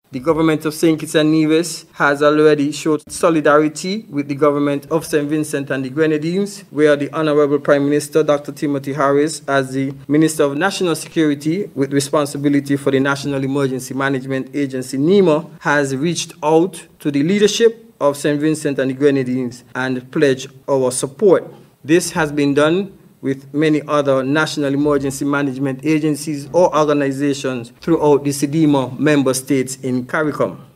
The government of St. Kitts and Nevis has already showed solidarity with the government of St. Vincent and the Grenadines, where the Honorable Prime Minister, Dr. Timothy Harris, as the Minister of National Security with responsibility for the National Emergency Management Agency, NEMA, has reached out to the leadership of St. Vincent and the Grenadines and pledged our support. This has been done with many other national emergency management agencies or organizations throughout the CEDEMA member states in CARICOM.